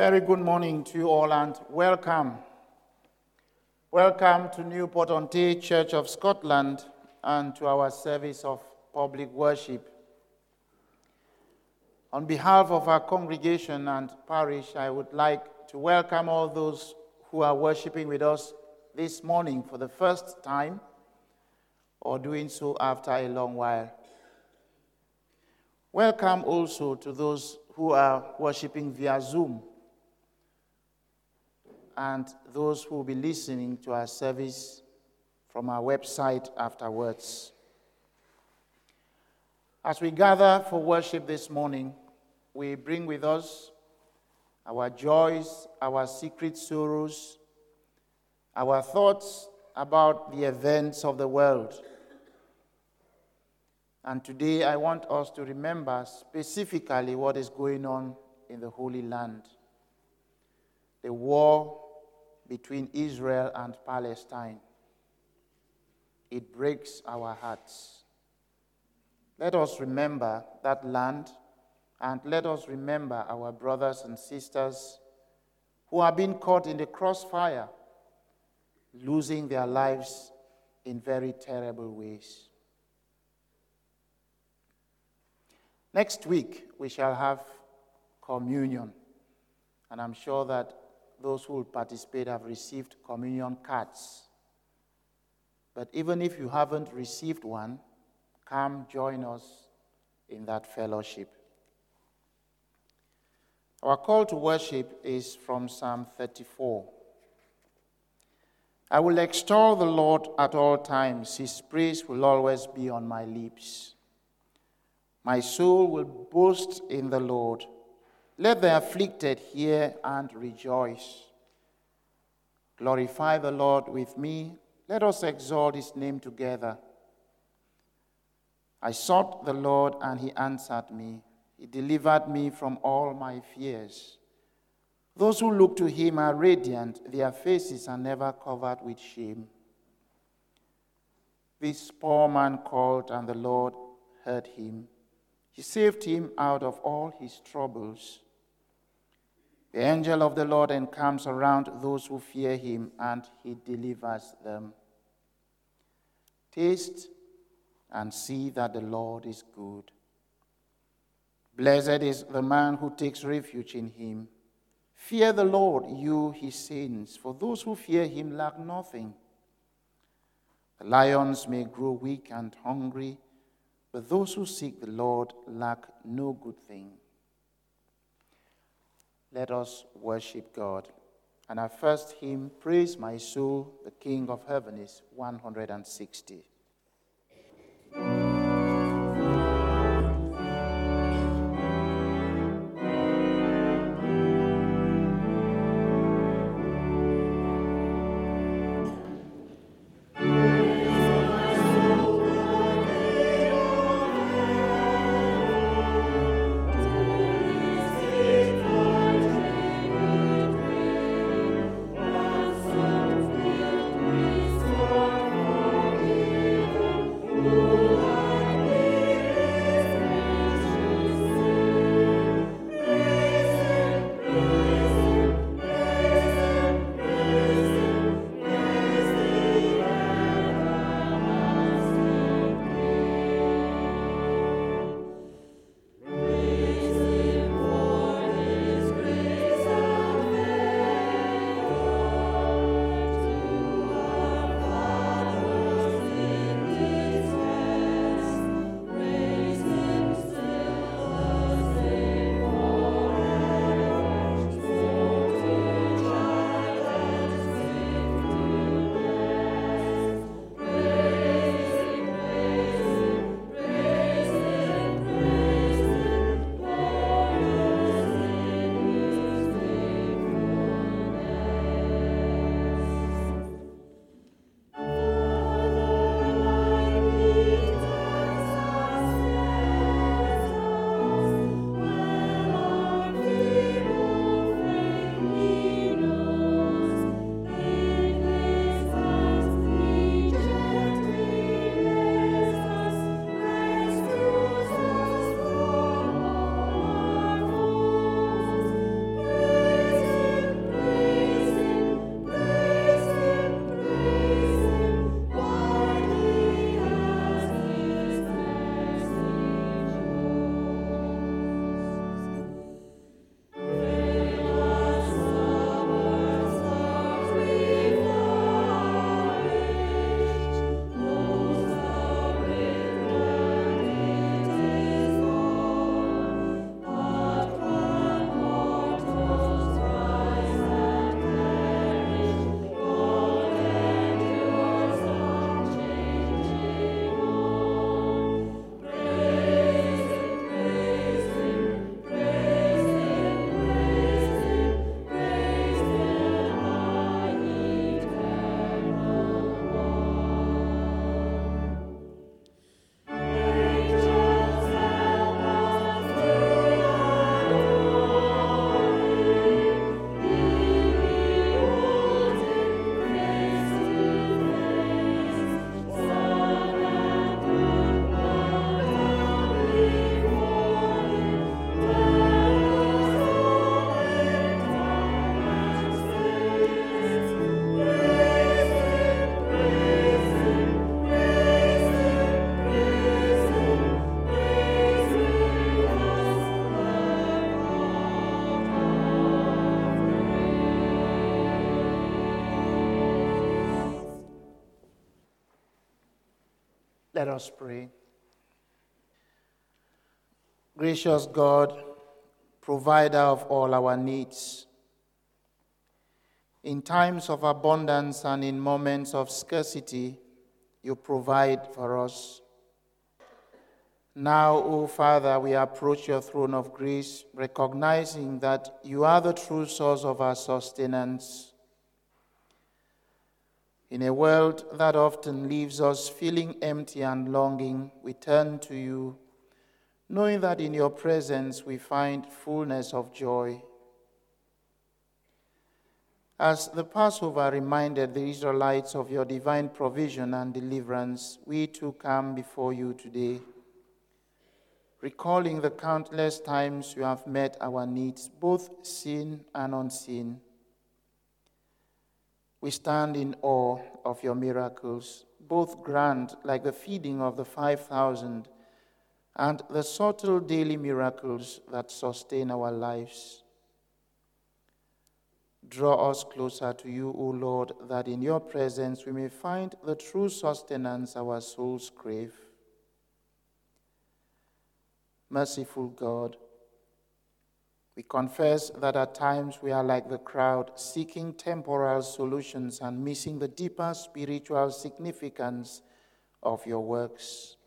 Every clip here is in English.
Very good morning to you all and welcome. Welcome to Newport-on-Tay Church of Scotland and to our service of public worship. On behalf of our congregation and parish, I would like to welcome all those who are worshiping with us this morning for the first time or doing so after a long while. Welcome also to those who are worshiping via Zoom and those who will be listening to our service from our website afterwards. As we gather for worship this morning, we bring with us our joys, our secret sorrows, our thoughts about the events of the world. And today I want us to remember specifically what is going on in the Holy Land. The war between Israel and Palestine. It breaks our hearts. Let us remember that land, and let us remember our brothers and sisters who are being caught in the crossfire, losing their lives in very terrible ways. Next week, we shall have communion, and I'm sure that those who will participate have received communion cards. But even if you haven't received one, come join us in that fellowship. Our call to worship is from Psalm 34. I will extol the Lord at all times. His praise will always be on my lips. My soul will boast in the Lord. Let the afflicted hear and rejoice. Glorify the Lord with me. Let us exalt his name together. I sought the Lord, and he answered me. He delivered me from all my fears. Those who look to him are radiant. Their faces are never covered with shame. This poor man called, and the Lord heard him. He saved him out of all his troubles. The angel of the Lord encamps around those who fear him, and he delivers them. Taste and see that the Lord is good. Blessed is the man who takes refuge in him. Fear the Lord, you his saints, for those who fear him lack nothing. The lions may grow weak and hungry, but those who seek the Lord lack no good thing. Let us worship God. And our first hymn, Praise My Soul, the King of Heaven, is 160. Oh, Let us pray. Gracious God, provider of all our needs, in times of abundance and in moments of scarcity, you provide for us. Now, O Father, we approach your throne of grace, recognizing that you are the true source of our sustenance. In a world that often leaves us feeling empty and longing, we turn to you, knowing that in your presence we find fullness of joy. As the Passover reminded the Israelites of your divine provision and deliverance, we too come before you today, recalling the countless times you have met our needs, both seen and unseen. We stand in awe of your miracles, both grand, like the feeding of the 5,000, and the subtle daily miracles that sustain our lives. Draw us closer to you, O Lord, that in your presence we may find the true sustenance our souls crave. Merciful God, we confess that at times we are like the crowd, seeking temporal solutions and missing the deeper spiritual significance of your works.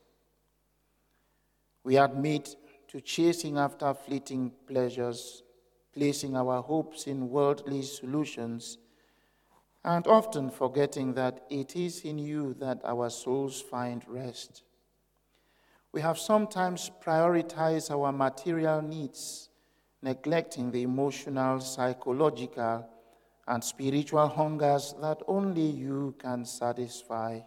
We admit to chasing after fleeting pleasures, placing our hopes in worldly solutions, and often forgetting that it is in you that our souls find rest. We have sometimes prioritized our material needs, neglecting the emotional, psychological, and spiritual hungers that only you can satisfy.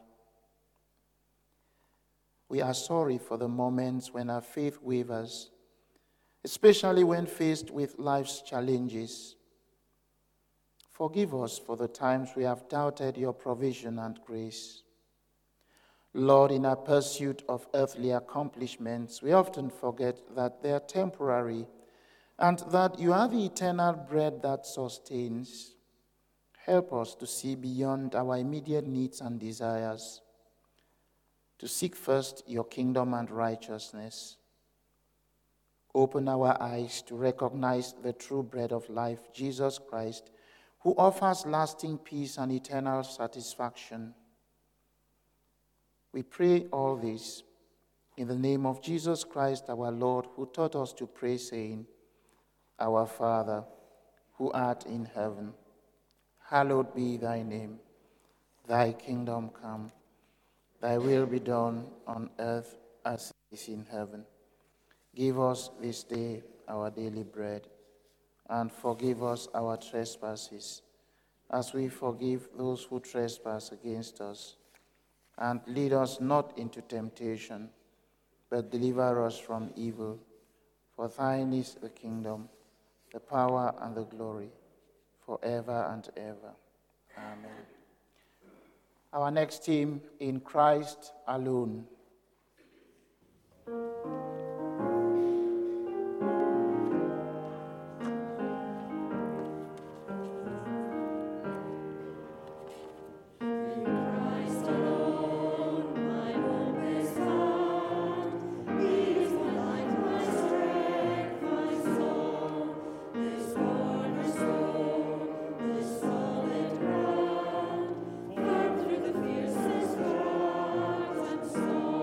We are sorry for the moments when our faith wavers, especially when faced with life's challenges. Forgive us for the times we have doubted your provision and grace. Lord, in our pursuit of earthly accomplishments, we often forget that they are temporary and that you are the eternal bread that sustains. Help us to see beyond our immediate needs and desires, to seek first your kingdom and righteousness. Open our eyes to recognize the true bread of life, Jesus Christ, who offers lasting peace and eternal satisfaction. We pray all this in the name of Jesus Christ, our Lord, who taught us to pray, saying, Our Father, who art in heaven, hallowed be thy name. Thy kingdom come, thy will be done on earth as it is in heaven. Give us this day our daily bread, and forgive us our trespasses, as we forgive those who trespass against us. And lead us not into temptation, but deliver us from evil. For thine is the kingdom, the power, and the glory, forever and ever. Amen. Our next hymn, In Christ Alone. Through the fiercest drought and storm.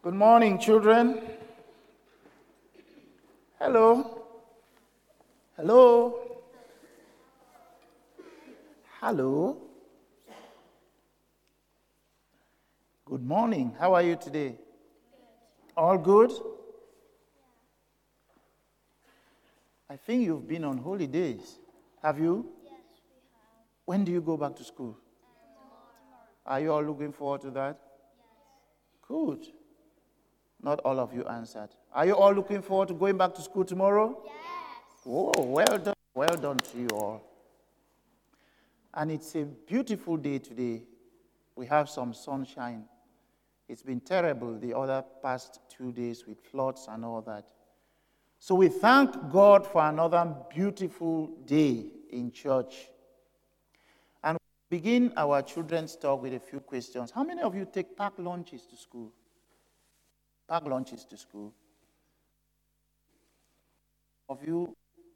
Good morning, children. Hello. Hello. Hello. Good morning. How are you today? Good. All good? I think you've been on holidays. Have you? Yes, we have. When do you go back to school? Tomorrow. Are you all looking forward to that? Yes. Good. Not all of you answered. Are you all looking forward to going back to school tomorrow? Yes. Oh, well done. Well done to you all. And it's a beautiful day today. We have some sunshine. It's been terrible the other past 2 days with floods and all that. So we thank God for another beautiful day in church. And we begin our children's talk with a few questions. How many of you take packed lunches to school? Pack lunches to school. Of you,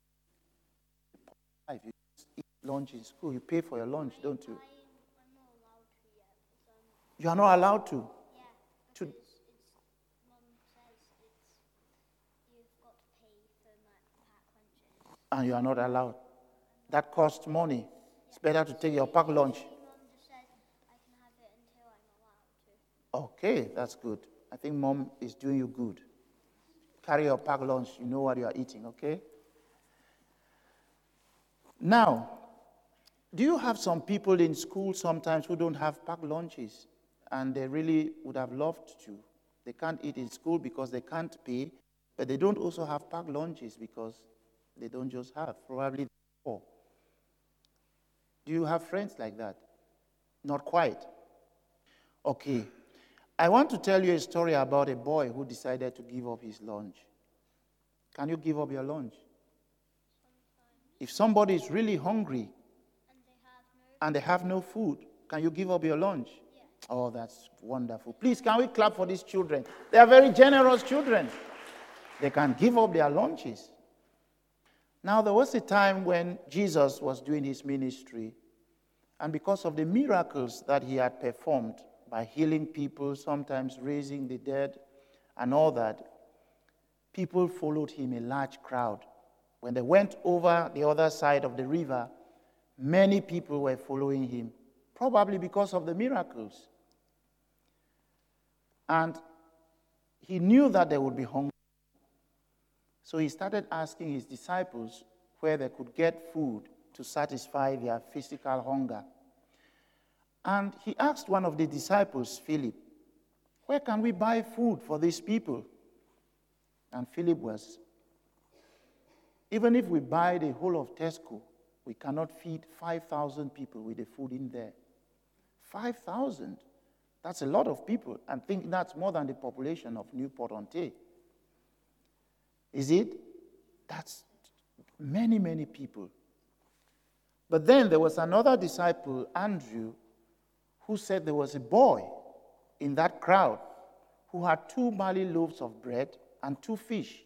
if you eat lunch in school, you pay for your lunch, don't you? I'm not allowed to yet. You are not allowed to. Yeah, To- because Mum says you've got to pay for my pack lunches. And you are not allowed. That costs money. It's better to take your packed lunch. Mum just says I can have it until I'm allowed to. Okay, that's good. I think Mom is doing you good. Carry your packed lunch. You know what you are eating, okay? Now, do you have some people in school sometimes who don't have packed lunches and they really would have loved to? They can't eat in school because they can't pay, but they don't also have packed lunches because they don't just have, probably poor. Do you have friends like that? Not quite. Okay. I want to tell you a story about a boy who decided to give up his lunch. Can you give up your lunch? If somebody is really hungry and they have no food, can you give up your lunch? Yes. Oh, that's wonderful. Please, can we clap for these children? They are very generous children. They can give up their lunches. Now, there was a time when Jesus was doing his ministry, and because of the miracles that he had performed by healing people, sometimes raising the dead, and all that, people followed him, a large crowd. When they went over the other side of the river, many people were following him, probably because of the miracles. And he knew that they would be hungry. So he started asking his disciples where they could get food to satisfy their physical hunger. And he asked one of the disciples, Philip, where can we buy food for these people? And Philip was, even if we buy the whole of Tesco, we cannot feed 5,000 people with the food in there. 5,000? That's a lot of people. I think that's more than the population of Newport-on-Tay. Is it? That's many, many people. But then there was another disciple, Andrew, who said there was a boy in that crowd who had 2 barley loaves of bread and 2 fish.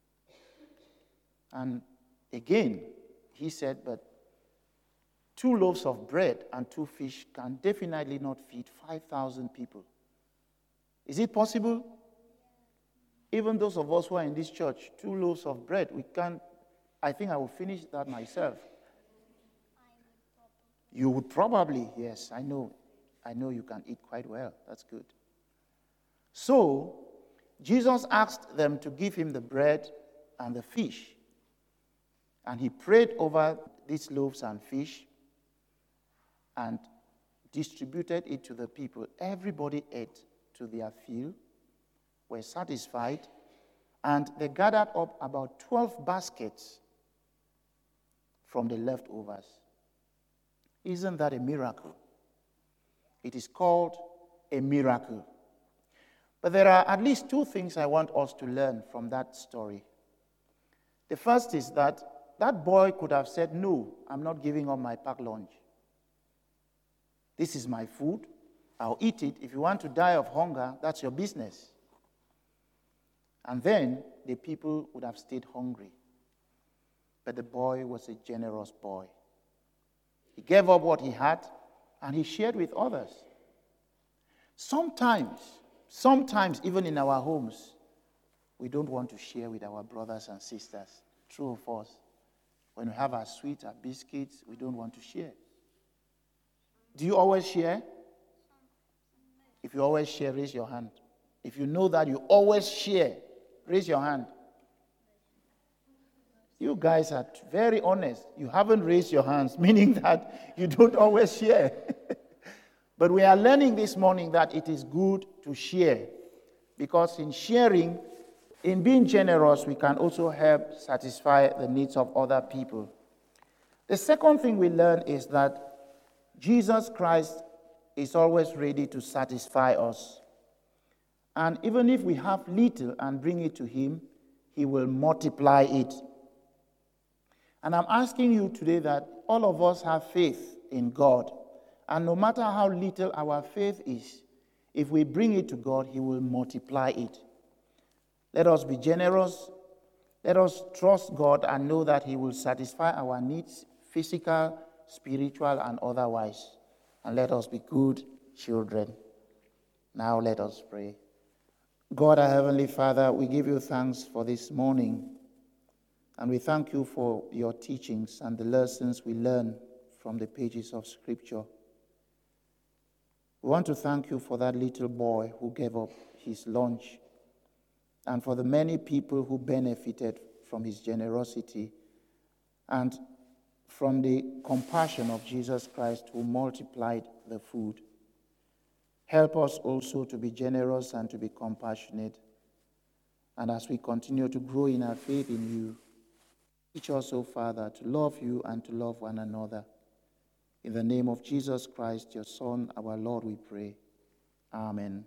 And again, he said, but 2 loaves of bread and 2 fish can definitely not feed 5,000 people. Is it possible? Even those of us who are in this church, 2 loaves of bread, we can't. I think I will finish that myself. You would probably, yes, I know you can eat quite well. That's good. So, Jesus asked them to give him the bread and the fish. And he prayed over these loaves and fish and distributed it to the people. Everybody ate to their fill, were satisfied, and they gathered up about 12 baskets from the leftovers. Isn't that a miracle? It is called a miracle. But there are at least 2 things I want us to learn from that story. The first is that boy could have said, no, I'm not giving up my packed lunch. This is my food. I'll eat it. If you want to die of hunger, that's your business. And then the people would have stayed hungry. But the boy was a generous boy. He gave up what he had, and he shared with others. Sometimes Sometimes, even in our homes, we don't want to share with our brothers and sisters. True of us. When we have our sweets, our biscuits, we don't want to share. Do you always share? If you always share, raise your hand. If you know that you always share, raise your hand. You guys are very honest. You haven't raised your hands, meaning that you don't always share. But we are learning this morning that it is good to share. Because in sharing, in being generous, we can also help satisfy the needs of other people. The second thing we learn is that Jesus Christ is always ready to satisfy us. And even if we have little and bring it to him, he will multiply it. And I'm asking you today that all of us have faith in God. And no matter how little our faith is, if we bring it to God, he will multiply it. Let us be generous. Let us trust God and know that he will satisfy our needs, physical, spiritual, and otherwise. And let us be good children. Now let us pray. God, our Heavenly Father, we give you thanks for this morning. And we thank you for your teachings and the lessons we learn from the pages of Scripture. We want to thank you for that little boy who gave up his lunch and for the many people who benefited from his generosity and from the compassion of Jesus Christ who multiplied the food. Help us also to be generous and to be compassionate. And as we continue to grow in our faith in you, teach us, O Father, to love you and to love one another. In the name of Jesus Christ, your Son, our Lord, we pray. Amen.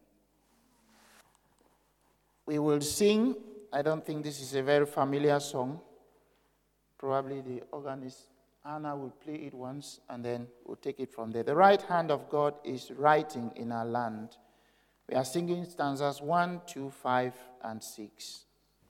We will sing. I don't think this is a very familiar song. Probably the organist, Anna, will play it once, and then we'll take it from there. The right hand of God is writing in our land. We are singing stanzas 1, 2, 5, and 6.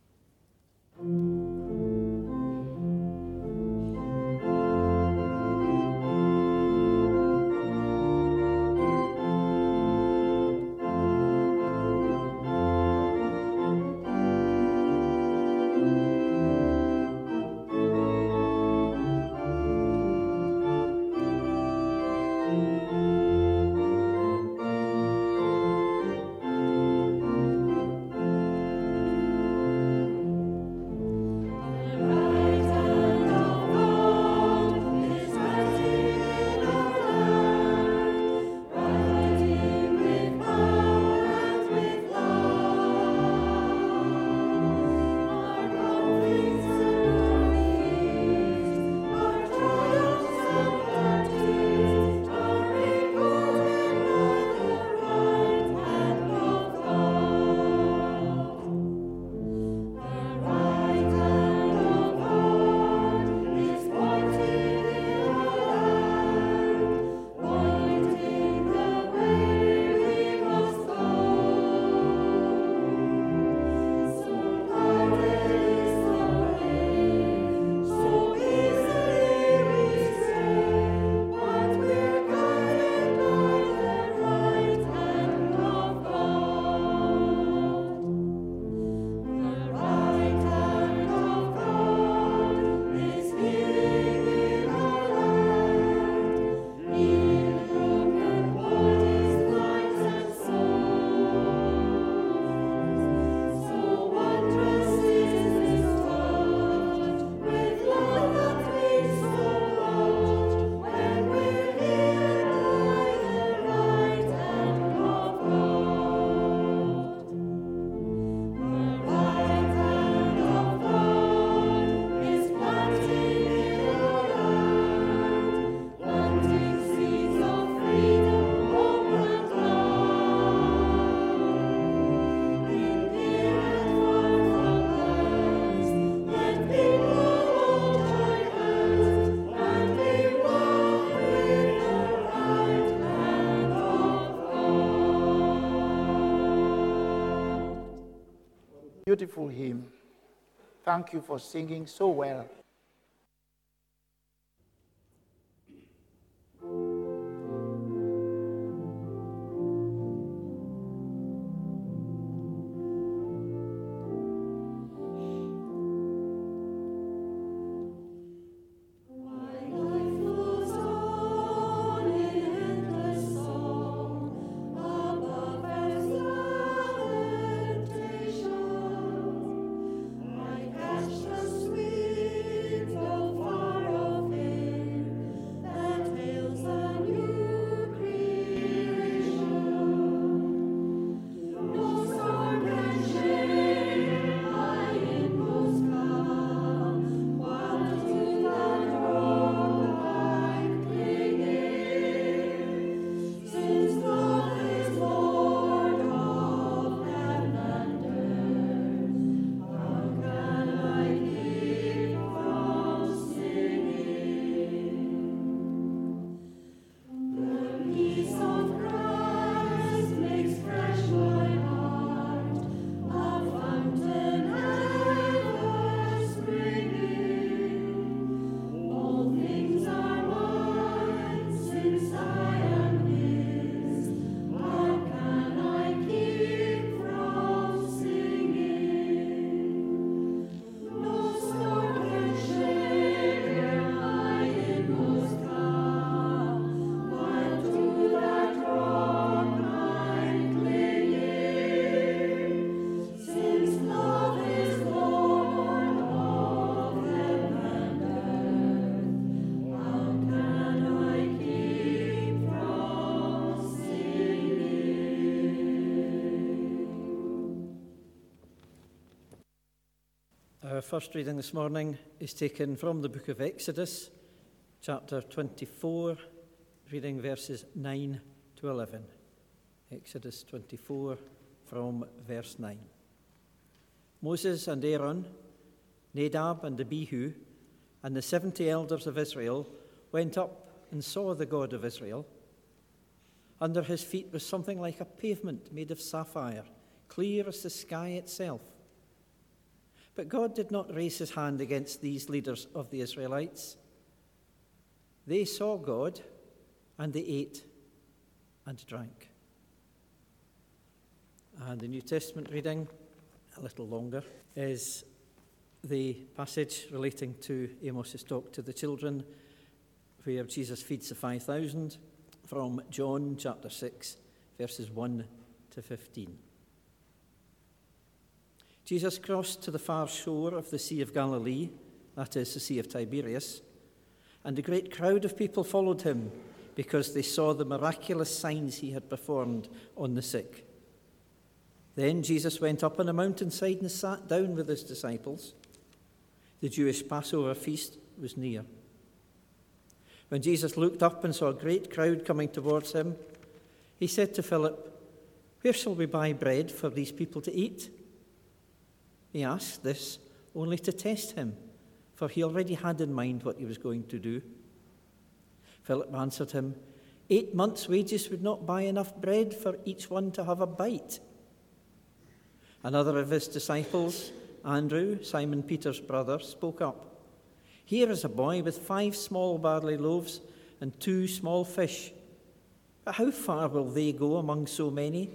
Beautiful hymn. Thank you for singing so well. Our first reading this morning is taken from the book of Exodus, chapter 24, reading verses 9 to 11. Exodus 24 from verse 9. Moses and Aaron, Nadab and Abihu, and the 70 elders of Israel went up and saw the God of Israel. Under his feet was something like a pavement made of sapphire, clear as the sky itself. But God did not raise his hand against these leaders of the Israelites. They saw God, and they ate and drank. And the New Testament reading, a little longer, is the passage relating to Amos's talk to the children, where Jesus feeds the 5,000, from John chapter 6, verses 1 to 15. Jesus crossed to the far shore of the Sea of Galilee, that is, the Sea of Tiberias, and a great crowd of people followed him because they saw the miraculous signs he had performed on the sick. Then Jesus went up on a mountainside and sat down with his disciples. The Jewish Passover feast was near. When Jesus looked up and saw a great crowd coming towards him, he said to Philip, "Where shall we buy bread for these people to eat?" He asked this only to test him, for he already had in mind what he was going to do. Philip answered him, 8 months' wages would not buy enough bread for each one to have a bite. Another of his disciples, Andrew, Simon Peter's brother, spoke up. "Here is a boy with 5 small barley loaves and 2 small fish. But how far will they go among so many?"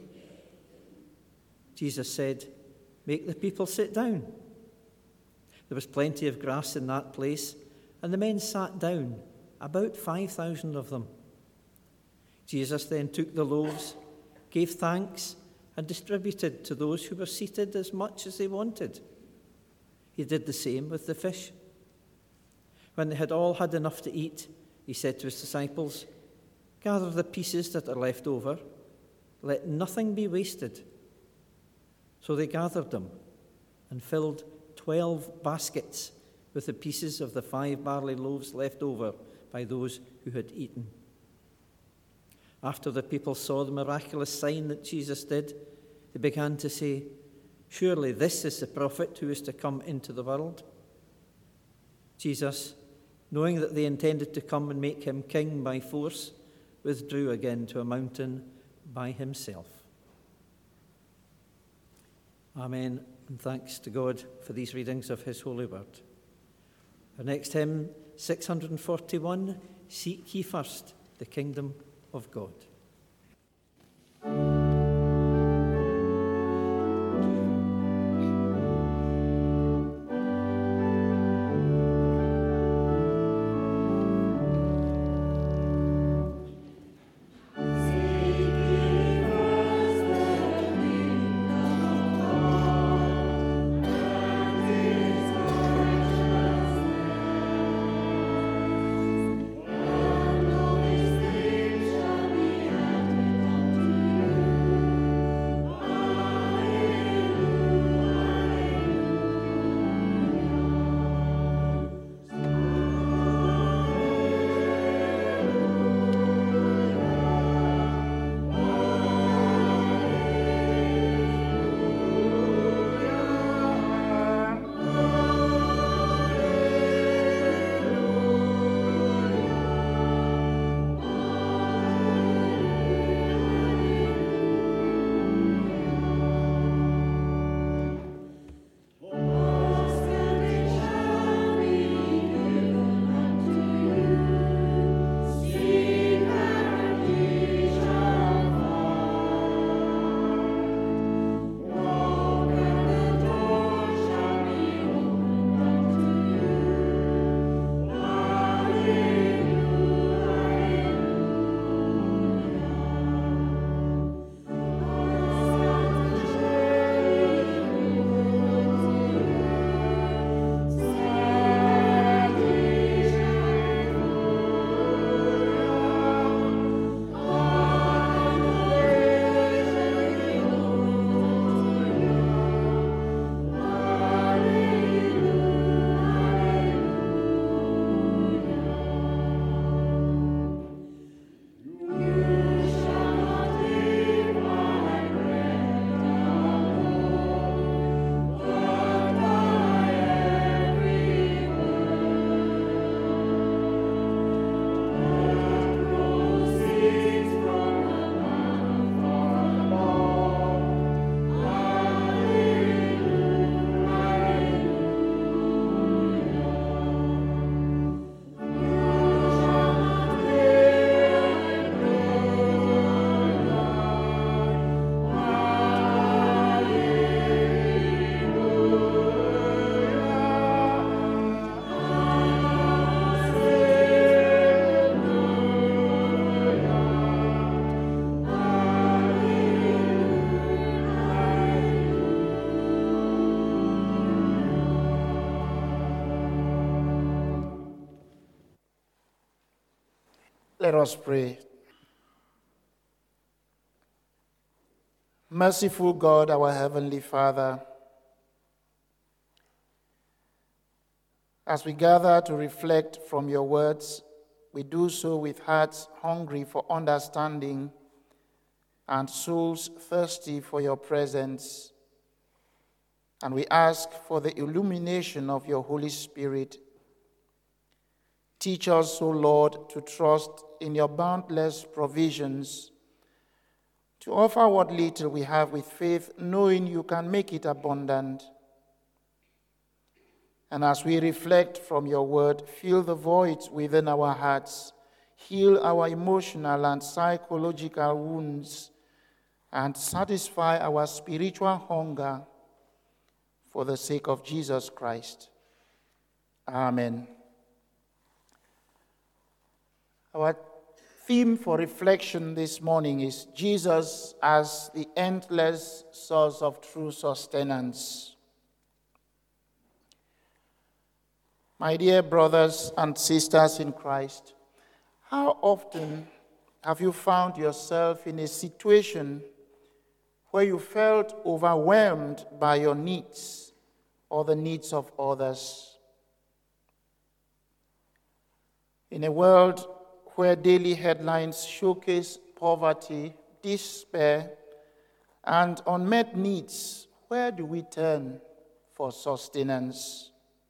Jesus said, "Make the people sit down." There was plenty of grass in that place, and the men sat down, about 5,000 of them. Jesus then took the loaves, gave thanks, and distributed to those who were seated as much as they wanted. He did the same with the fish. When they had all had enough to eat, he said to his disciples, "Gather the pieces that are left over. Let nothing be wasted." So they gathered them and filled 12 baskets with the pieces of the 5 barley loaves left over by those who had eaten. After the people saw the miraculous sign that Jesus did, they began to say, "Surely this is the prophet who is to come into the world." Jesus, knowing that they intended to come and make him king by force, withdrew again to a mountain by himself. Amen, and thanks to God for these readings of his holy word. Our next hymn, 641, "Seek ye first the kingdom of God." And all these things shall be Let us pray. Merciful God, our Heavenly Father, as we gather to reflect from your words, we do so with hearts hungry for understanding and souls thirsty for your presence. And we ask for the illumination of your Holy Spirit. Teach us, O Lord, to trust in your boundless provisions, to offer what little we have with faith, knowing you can make it abundant. And as we reflect from your word, fill the voids within our hearts, heal our emotional and psychological wounds, and satisfy our spiritual hunger for the sake of Jesus Christ. Amen. Our theme for reflection this morning is Jesus as the endless source of true sustenance. My dear brothers and sisters in Christ, how often have you found yourself in a situation where you felt overwhelmed by your needs or the needs of others? In a world where daily headlines showcase poverty, despair, and unmet needs, where do we turn for sustenance?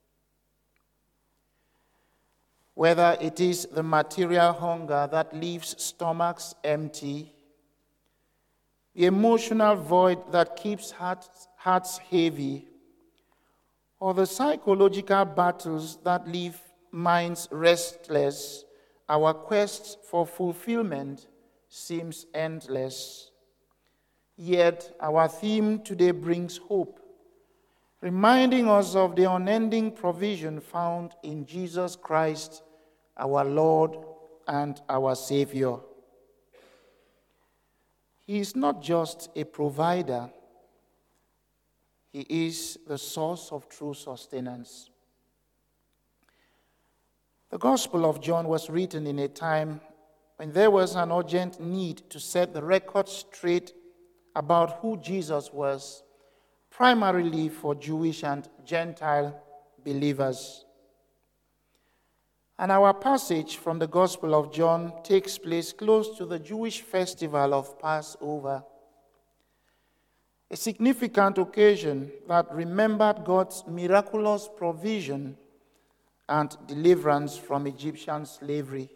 Whether it is the material hunger that leaves stomachs empty, the emotional void that keeps hearts heavy, or the psychological battles that leave minds restless, our quest for fulfillment seems endless. Yet our theme today brings hope, reminding us of the unending provision found in Jesus Christ, our Lord and our Savior. He is not just a provider, he is the source of true sustenance. The Gospel of John was written in a time when there was an urgent need to set the record straight about who Jesus was, primarily for Jewish and Gentile believers. And our passage from the Gospel of John takes place close to the Jewish festival of Passover, a significant occasion that remembered God's miraculous provision and deliverance from Egyptian slavery.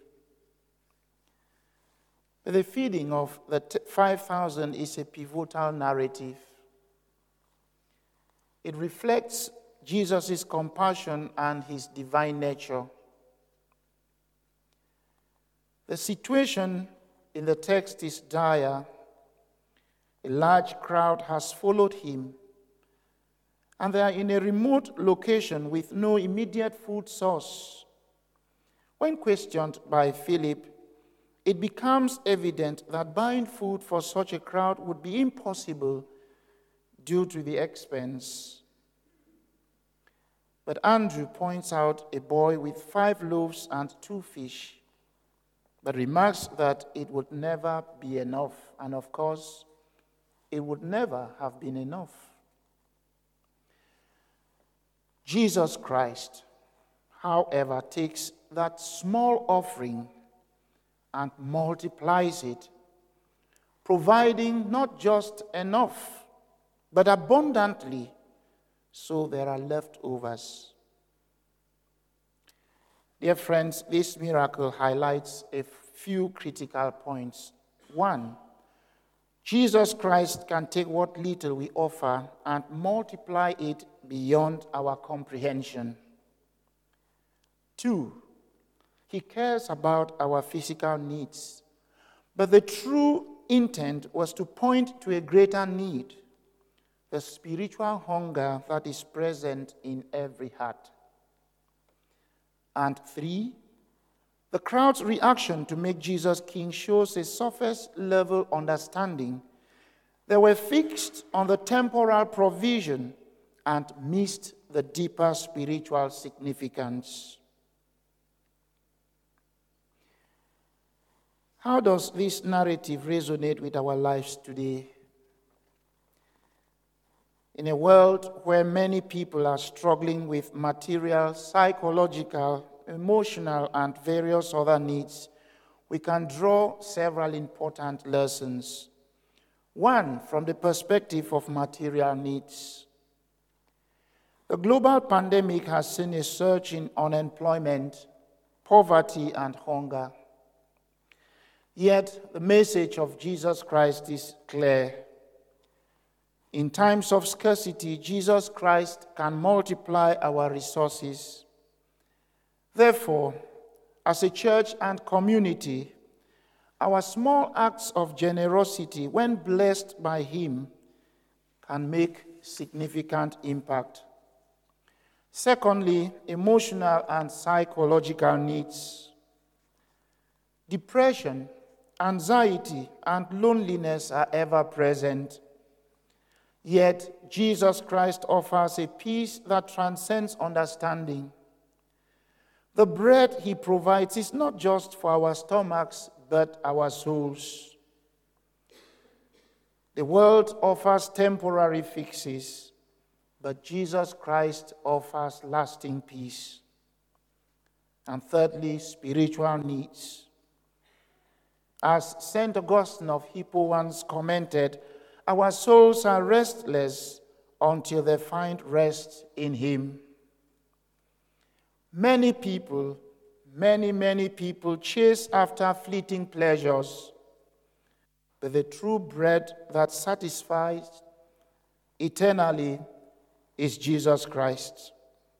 The feeding of the 5,000 is a pivotal narrative. It reflects Jesus' compassion and his divine nature. The situation in the text is dire. A large crowd has followed him, and they are in a remote location with no immediate food source. When questioned by Philip, it becomes evident that buying food for such a crowd would be impossible due to the expense. But Andrew points out a boy with 5 loaves and 2 fish, but remarks that it would never be enough, and of course, it would never have been enough. Jesus Christ, however, takes that small offering and multiplies it, providing not just enough, but abundantly, so there are leftovers. Dear friends, this miracle highlights a few critical points. 1, Jesus Christ can take what little we offer and multiply it beyond our comprehension. 2, he cares about our physical needs, but the true intent was to point to a greater need, the spiritual hunger that is present in every heart. And 3, the crowd's reaction to make Jesus king shows a surface-level understanding. They were fixed on the temporal provision and missed the deeper spiritual significance. How does this narrative resonate with our lives today? In a world where many people are struggling with material, psychological, emotional, and various other needs, we can draw several important lessons. One, from the perspective of material needs. The global pandemic has seen a surge in unemployment, poverty, and hunger. Yet, the message of Jesus Christ is clear. In times of scarcity, Jesus Christ can multiply our resources. Therefore, as a church and community, our small acts of generosity, when blessed by Him, can make significant impact. Secondly, emotional and psychological needs. Depression, anxiety, and loneliness are ever present. Yet, Jesus Christ offers a peace that transcends understanding. The bread He provides is not just for our stomachs, but our souls. The world offers temporary fixes, but Jesus Christ offers lasting peace. And thirdly, spiritual needs. As St. Augustine of Hippo once commented, our souls are restless until they find rest in Him. Many people chase after fleeting pleasures, but the true bread that satisfies eternally is Jesus Christ.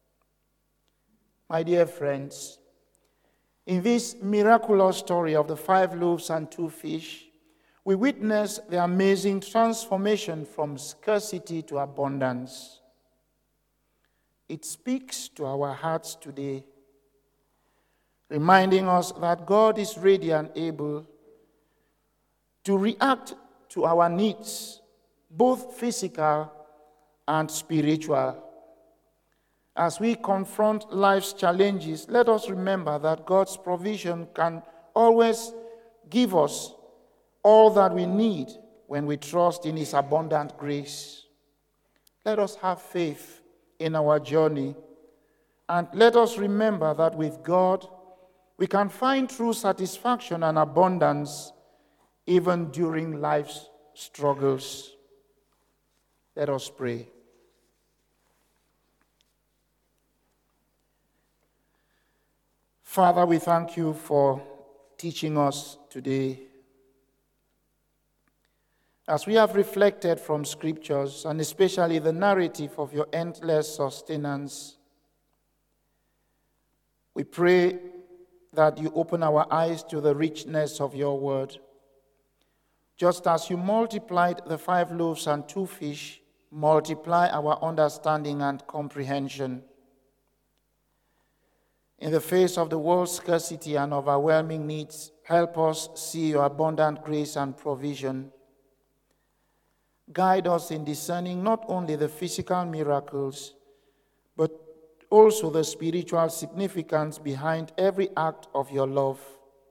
My dear friends, in this miraculous story of the 5 loaves and 2 fish, we witness the amazing transformation from scarcity to abundance. It speaks to our hearts today, reminding us that God is ready and able to react to our needs, both physical and spiritual. As we confront life's challenges, let us remember that God's provision can always give us all that we need when we trust in His abundant grace. Let us have faith in our journey, and let us remember that with God, we can find true satisfaction and abundance even during life's struggles. Let us pray. Father, we thank You for teaching us today. As we have reflected from Scriptures, and especially the narrative of Your endless sustenance, we pray that You open our eyes to the richness of Your word. Just as You multiplied the 5 loaves and 2 fish, multiply our understanding and comprehension. In the face of the world's scarcity and overwhelming needs, help us see Your abundant grace and provision. Guide us in discerning not only the physical miracles, but also the spiritual significance behind every act of Your love.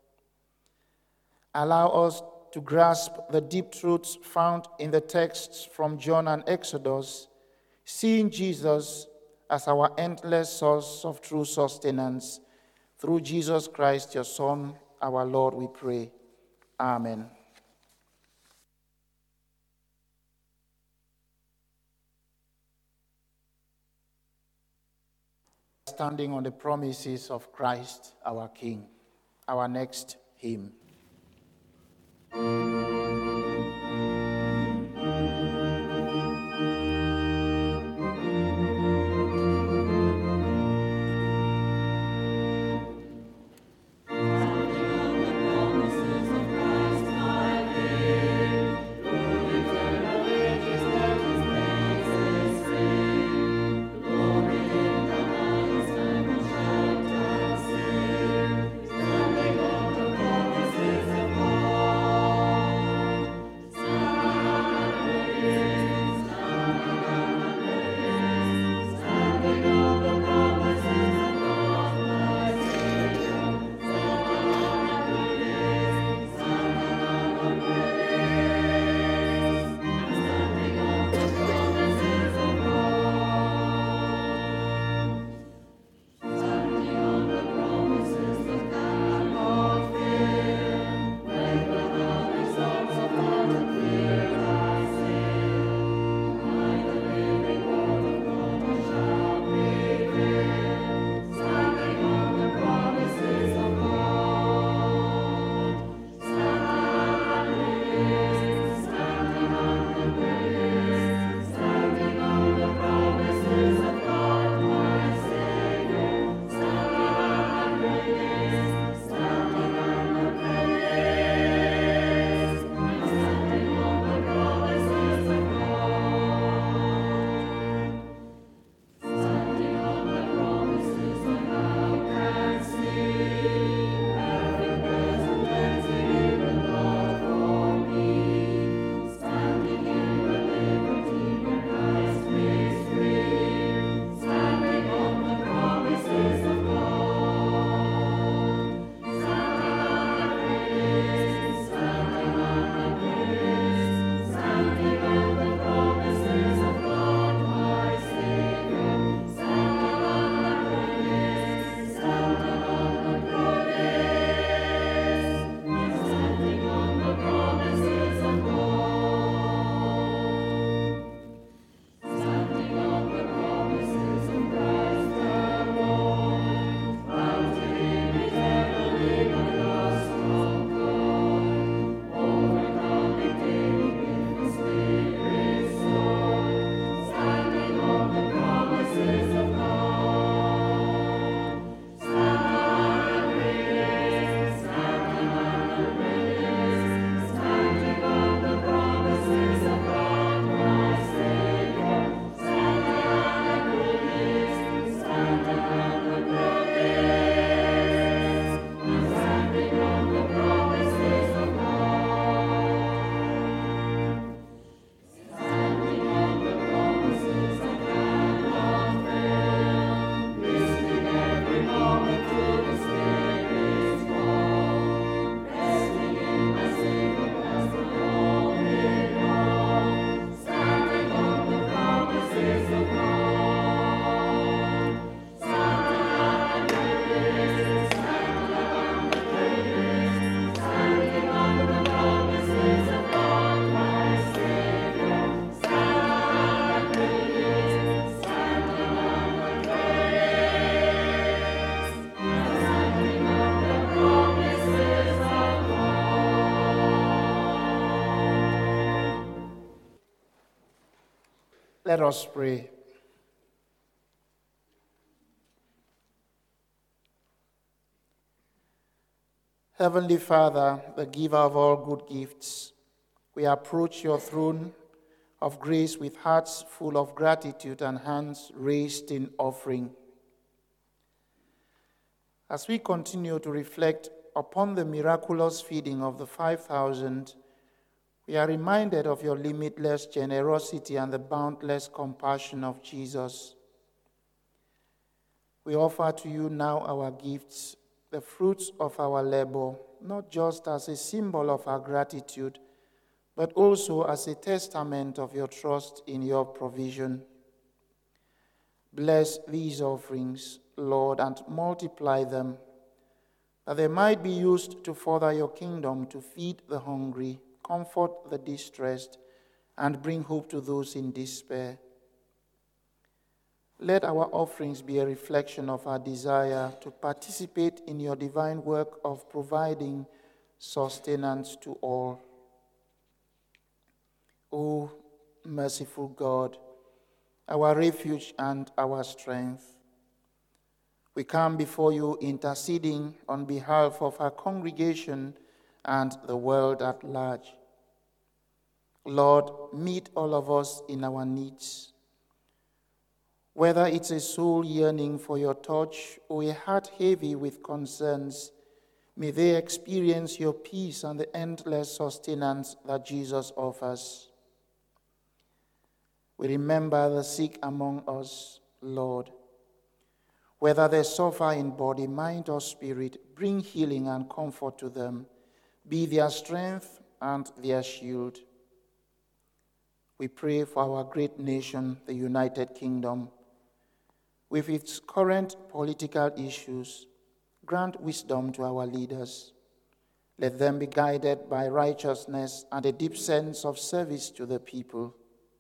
Allow us to grasp the deep truths found in the texts from John and Exodus, seeing Jesus as our endless source of true sustenance. Through Jesus Christ, Your Son, our Lord, we pray. Amen. Standing on the promises of Christ, our King. Our next hymn. Let us pray. Heavenly Father, the giver of all good gifts, we approach your throne of grace with hearts full of gratitude and hands raised in offering. As we continue to reflect upon the miraculous feeding of the 5,000, we are reminded of your limitless generosity and the boundless compassion of Jesus. We offer to you now our gifts, the fruits of our labor, not just as a symbol of our gratitude, but also as a testament of your trust in your provision. Bless these offerings, Lord, and multiply them, that they might be used to further your kingdom, to feed the hungry, comfort the distressed, and bring hope to those in despair. Let our offerings be a reflection of our desire to participate in your divine work of providing sustenance to all. O merciful God, our refuge and our strength, we come before you interceding on behalf of our congregation and the world at large. Lord, meet all of us in our needs. Whether it's a soul yearning for your touch or a heart heavy with concerns, may they experience your peace and the endless sustenance that Jesus offers. We remember the sick among us, Lord. Whether they suffer in body, mind, or spirit, bring healing and comfort to them. Be their strength and their shield. We pray for our great nation, the United Kingdom. With its current political issues, grant wisdom to our leaders. Let them be guided by righteousness and a deep sense of service to the people.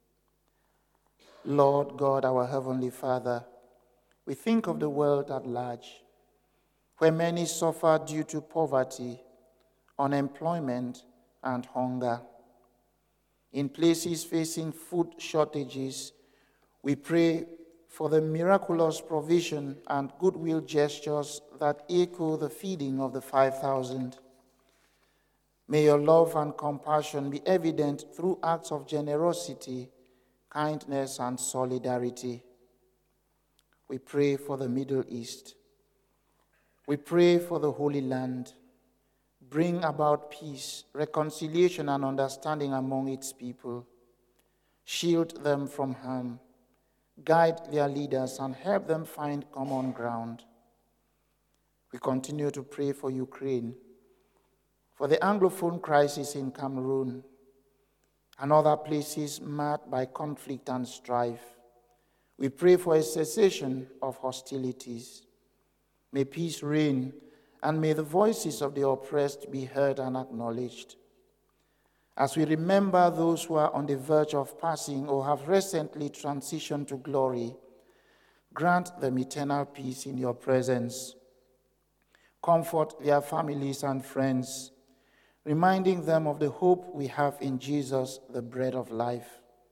Lord God, our Heavenly Father, we think of the world at large, where many suffer due to poverty, unemployment, and hunger. In places facing food shortages, we pray for the miraculous provision and goodwill gestures that echo the feeding of the 5,000. May your love and compassion be evident through acts of generosity, kindness, and solidarity. We pray for the Middle East. We pray for the Holy Land. Bring about peace, reconciliation, and understanding among its people. Shield them from harm. Guide their leaders and help them find common ground. We continue to pray for Ukraine, for the Anglophone crisis in Cameroon, and other places marked by conflict and strife. We pray for a cessation of hostilities. May peace reign, and may the voices of the oppressed be heard and acknowledged. As we remember those who are on the verge of passing or have recently transitioned to glory, grant them eternal peace in your presence. Comfort their families and friends, reminding them of the hope we have in Jesus, the bread of life.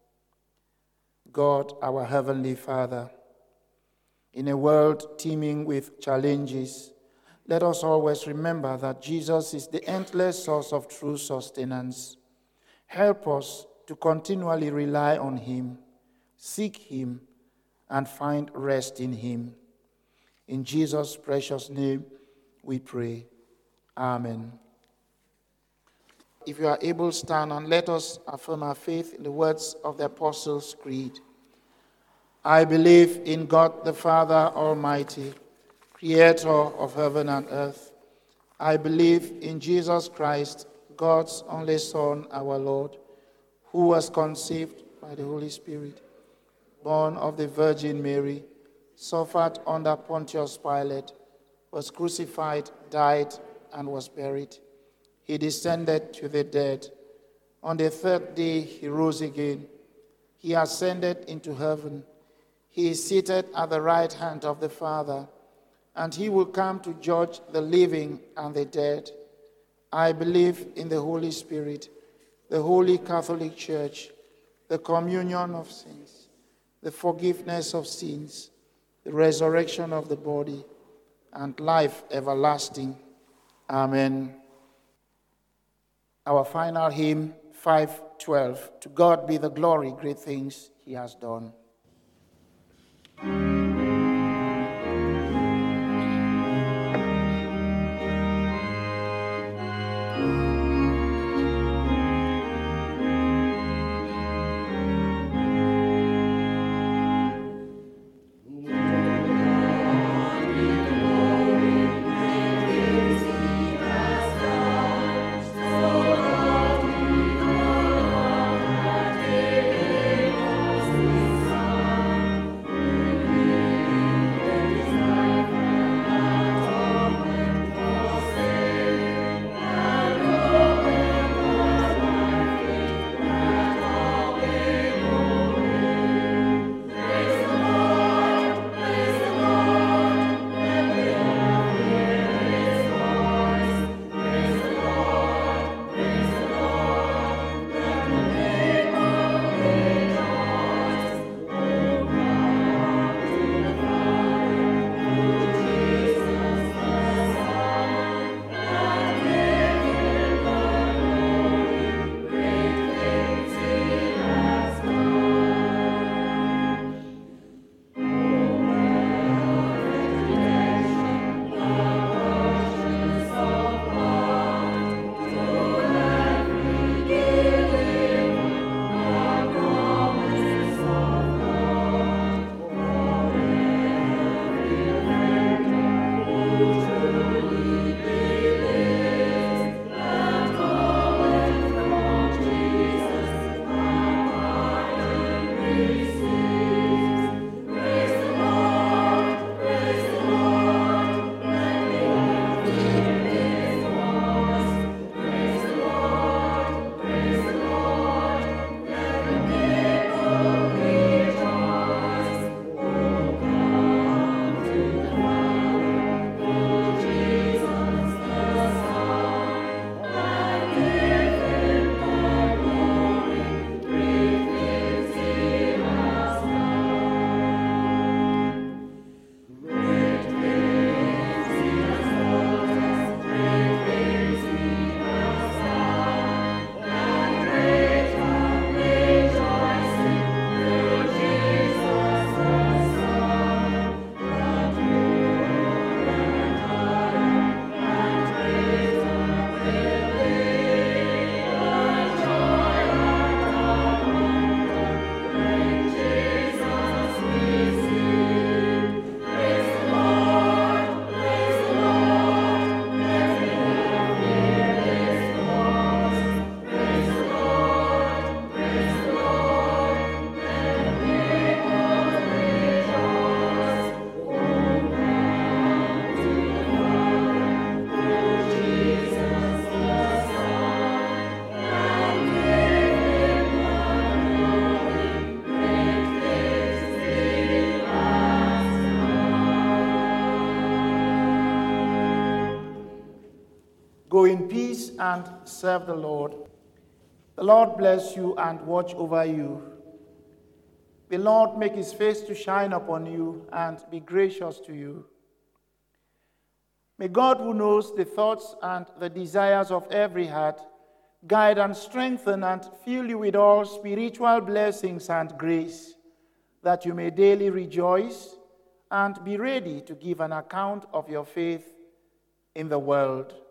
God, our Heavenly Father, in a world teeming with challenges, let us always remember that Jesus is the endless source of true sustenance. Help us to continually rely on him, seek him, and find rest in him. In Jesus' precious name we pray. Amen. If you are able, stand and let us affirm our faith in the words of the Apostles' Creed. I believe in God the Father Almighty, creator of heaven and earth. I believe in Jesus Christ, God's only Son, our Lord, who was conceived by the Holy Spirit, born of the Virgin Mary, suffered under Pontius Pilate, was crucified, died, and was buried. He descended to the dead. On the third day he rose again. He ascended into heaven. He is seated at the right hand of the Father, and he will come to judge the living and the dead. I believe in the Holy Spirit, the Holy Catholic Church, the communion of saints, the forgiveness of sins, the resurrection of the body, and life everlasting. Amen. Our final hymn, 512. To God be the glory, great things he has done. Go in peace and serve the Lord. The Lord bless you and watch over you. The Lord make his face to shine upon you and be gracious to you. May God, who knows the thoughts and the desires of every heart, guide and strengthen and fill you with all spiritual blessings and grace, that you may daily rejoice and be ready to give an account of your faith in the world.